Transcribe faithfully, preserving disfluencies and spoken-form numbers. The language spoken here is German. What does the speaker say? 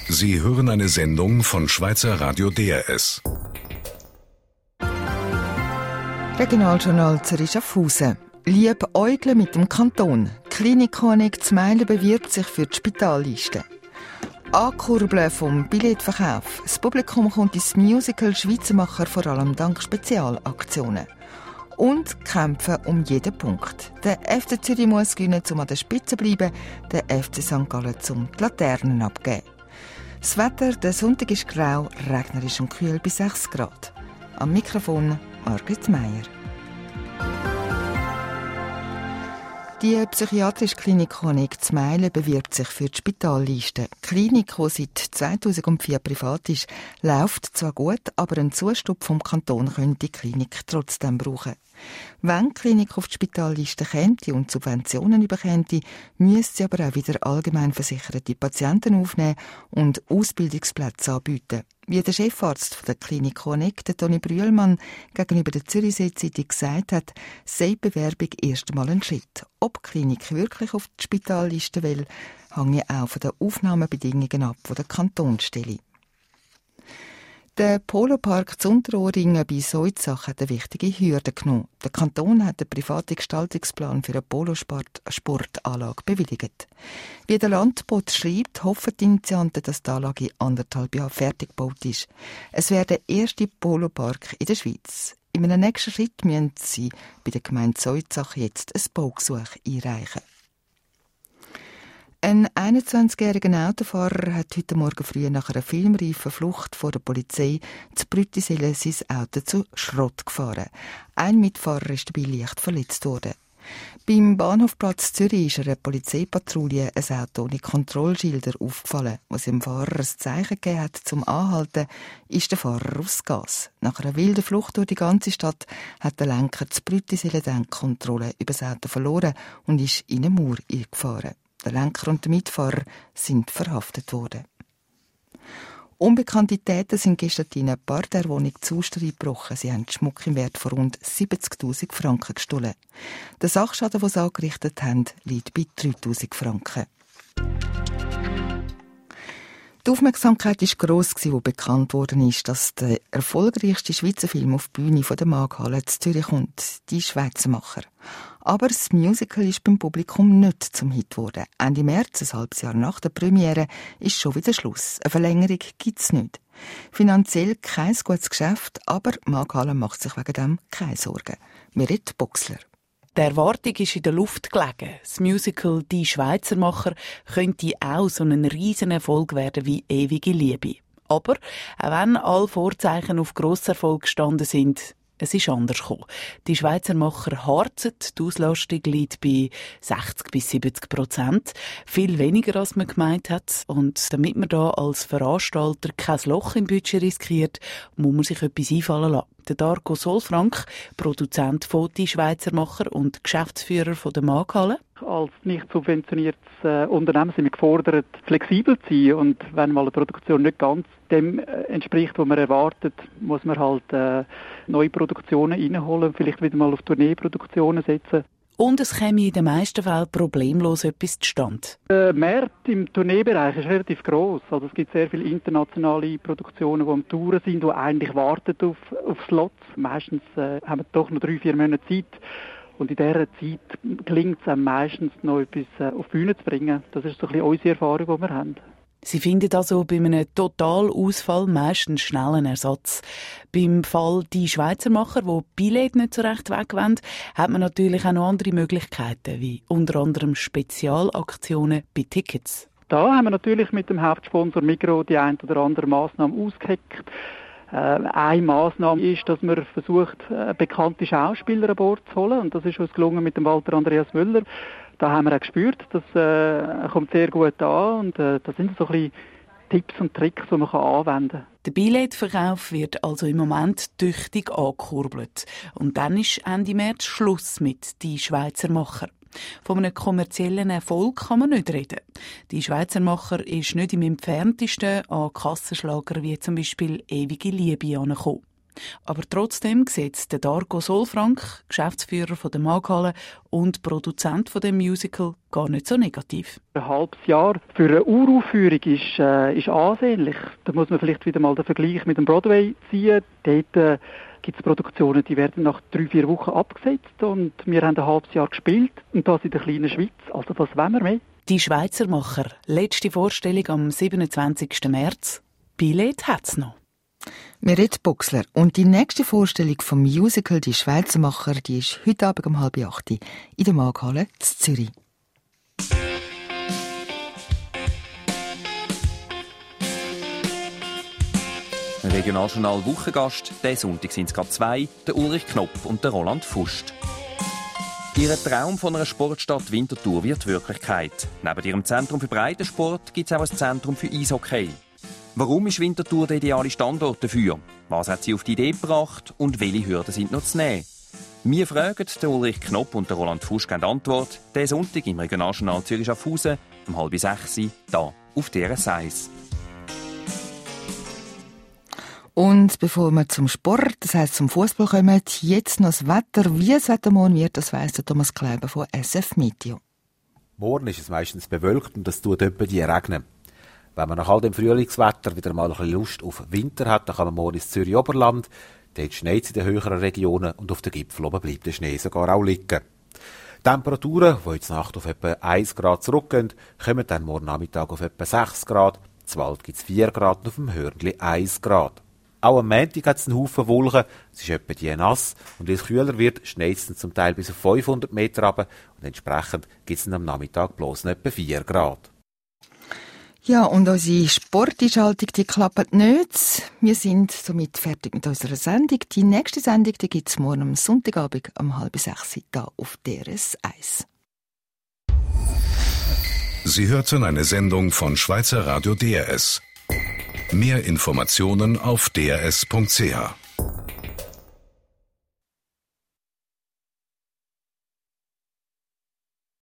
Sie hören eine Sendung von Schweizer Radio D R S. Regionaljournal Zürich Schaffhausen. Liebäugeln mit dem Kanton. Klinik Zmeilen bewirbt sich für die Spitalliste. Ankurbeln vom Billetverkauf. Das Publikum kommt ins Musical Schweizermacher vor allem dank Spezialaktionen. Und kämpfen um jeden Punkt. Der F C Zürich muss gewinnen, um an der Spitze zu bleiben, der F C Sankt Gallen um die Laternen abzugeben. Das Wetter, der Sonntag ist grau, regnerisch und kühl bis sechs Grad. Am Mikrofon Margret Meier. Die psychiatrische Klinik Honig Zmeilen bewirbt sich für die Spitalliste. Die Klinik, die seit zweitausendvier privat ist, läuft zwar gut, aber einen Zustupf vom Kanton könnte die Klinik trotzdem brauchen. Wenn die Klinik auf die Spitalliste käme und Subventionen bekäme, müsste sie aber auch wieder allgemein versicherte Patienten aufnehmen und Ausbildungsplätze anbieten. Wie der Chefarzt der Klinik Honig, der Toni Brühlmann, gegenüber der Zürichsee-Zeitung gesagt hat, sei die Bewerbung erst einmal ein Schritt. Ob die Klinik wirklich auf die Spitalliste will, hänge auch von den Aufnahmebedingungen ab, die der Kanton stelle. Der Polopark zu Unterohringen bei Soizach hat eine wichtige Hürde genommen. Der Kanton hat den privaten Gestaltungsplan für eine Polosportanlage bewilligt. Wie der Landbot schreibt, hoffen die Initianten, dass die Anlage in anderthalb Jahren fertig gebaut ist. Es wäre der erste Polopark in der Schweiz. In einem nächsten Schritt müssen sie bei der Gemeinde Soizach jetzt ein Baugesuch einreichen. Ein einundzwanzigjähriger Autofahrer hat heute Morgen früh nach einer filmreifen Flucht vor der Polizei zu Brüttisellen sein Auto zu Schrott gefahren. Ein Mitfahrer ist dabei leicht verletzt worden. Beim Bahnhofplatz Zürich ist einer Polizeipatrouille ein Auto ohne Kontrollschilder aufgefallen. Als dem Fahrer ein Zeichen gegeben hat zum Anhalten, ist der Fahrer aufs Gas. Nach einer wilden Flucht durch die ganze Stadt hat der Lenker zu Brüttisellen dann die Kontrolle über das Auto verloren und ist in eine Mauer eingefahren. Der Lenker und der Mitfahrer sind verhaftet worden. Unbekannte Täter sind gestern in eine Parterrewohnung zu Uster eingebrochen. Sie haben Schmuck im Wert von rund siebzigtausend Franken gestohlen. Der Sachschaden, den sie angerichtet haben, liegt bei dreitausend Franken. Die Aufmerksamkeit war gross, als bekannt worden ist, dass der erfolgreichste Schweizer Film auf die Bühne der Maghalle zu Zürich kommt, «Die Schweizermacher». Aber das Musical ist beim Publikum nicht zum Hit geworden. Ende März, ein halbes Jahr nach der Premiere, ist schon wieder Schluss. Eine Verlängerung gibt es nicht. Finanziell kein gutes Geschäft, aber Maghalle macht sich wegen dem keine Sorgen. Merit Boxler. Die Erwartung ist in der Luft gelegen. Das Musical «Die Schweizermacher» könnte auch so ein riesen Erfolg werden wie «Ewige Liebe». Aber auch wenn alle Vorzeichen auf Grosserfolg gestanden sind, es ist anders gekommen. Die Schweizermacher harzen, die Auslastung liegt bei sechzig bis siebzig Prozent. Viel weniger, als man gemeint hat. Und damit man da als Veranstalter kein Loch im Budget riskiert, muss man sich etwas einfallen lassen. Der Darko Solfrank, Produzent von «Die Schweizermacher» und Geschäftsführer von der Maghalle. Als nicht subventioniertes äh, Unternehmen sind wir gefordert, flexibel zu sein. Und wenn mal eine Produktion nicht ganz dem äh, entspricht, was man erwartet, muss man halt äh, neue Produktionen reinholen, vielleicht wieder mal auf Tourneeproduktionen setzen. Und es käme in den meisten Fällen problemlos etwas zustande. Der Markt im Tourneebereich ist relativ gross. Also es gibt sehr viele internationale Produktionen, die am Touren sind, die eigentlich warten auf, auf Slots. Meistens äh, haben wir doch noch drei, vier Monate Zeit. Und in dieser Zeit gelingt es einem meistens noch etwas äh, auf die Bühne zu bringen. Das ist so ein bisschen unsere Erfahrung, die wir haben. Sie finden also bei einem Totalausfall meistens schnell einen Ersatz. Beim Fall «Die Schweizermacher», wo die Billette nicht so recht wegwollen, hat man natürlich auch noch andere Möglichkeiten, wie unter anderem Spezialaktionen bei Tickets. Da haben wir natürlich mit dem Hauptsponsor Migros die ein oder andere Massnahme ausgeheckt. Äh, eine Massnahme ist, dass man versucht, äh, bekannte Schauspieler an Bord zu holen. Und das ist uns gelungen mit dem Walter Andreas Müller. Da haben wir auch gespürt, das äh, kommt sehr gut an. Und äh, das sind so ein bisschen Tipps und Tricks, die man anwenden kann. Der Billetverkauf wird also im Moment tüchtig angekurbelt. Und dann ist Ende März Schluss mit «Die Schweizermacher». Von einem kommerziellen Erfolg kann man nicht reden. «Die Schweizermacher» ist nicht im entferntesten an Kassenschlager wie zum Beispiel «Ewige Liebe» angekommen. Aber trotzdem sieht der Darko Solfrank, Geschäftsführer von der Maghalle und Produzent von dem Musical, gar nicht so negativ. Ein halbes Jahr für eine Uraufführung ist, äh, ist ansehnlich. Da muss man vielleicht wieder mal den Vergleich mit dem Broadway ziehen. Dort äh, gibt es Produktionen, die werden nach drei, vier Wochen abgesetzt und wir haben ein halbes Jahr gespielt und das in der kleinen Schweiz. Also was wollen wir mehr? Die Schweizermacher, letzte Vorstellung am siebenundzwanzigsten März. Billett hat's noch. Meret Boxler. Und die nächste Vorstellung vom Musical «Die Schweizermacher», die ist heute Abend um halb acht in der Maghalle in Zürich. Regionaljournal Wochengast, diesen Sonntag sind es gerade zwei, der Ulrich Knopp und der Roland Fust. Ihr Traum von einer Sportstadt Winterthur wird Wirklichkeit. Neben ihrem Zentrum für Breitensport gibt es auch ein Zentrum für Eishockey. Warum ist Winterthur der ideale Standort dafür? Was hat sie auf die Idee gebracht und welche Hürden sind noch zu nehmen? Wir fragen den Ulrich Knopp und den Roland Fusch geben Antwort. Diesen Sonntag im Regionaljournal Zürich-Schaffhausen um halb sechs, hier auf D R S eins. Und bevor wir zum Sport, das heisst zum Fußball kommen, jetzt noch das Wetter. Wie das Wetter morgen wird, das weiss der Thomas Kleiber von S F Meteo. Morgen ist es meistens bewölkt und es tut etwa die regnen. Wenn man nach all dem Frühlingswetter wieder mal ein bisschen Lust auf Winter hat, dann kann man morgen ins Zürich-Oberland. Dort schneit es in den höheren Regionen und auf den Gipfeln oben bleibt der Schnee sogar auch liegen. Temperaturen, die heute Nacht auf etwa eins Grad zurückgehen, kommen dann morgen Nachmittag auf etwa sechs Grad. Im Wald gibt es vier Grad und auf dem Hörnli eins Grad. Auch am Montag hat es einen Haufen Wolken, es ist etwa die nass und weil es kühler wird, schneit es zum Teil bis auf fünfhundert Meter runter und entsprechend gibt es am Nachmittag bloß noch etwa vier Grad. Ja, und unsere Sporteinschaltung, die klappt nicht. Wir sind somit fertig mit unserer Sendung. Die nächste Sendung gibt es morgen am Sonntagabend um halb sechs hier auf D R S eins. Sie hörten eine Sendung von Schweizer Radio D R S. Mehr Informationen auf d r s punkt c h.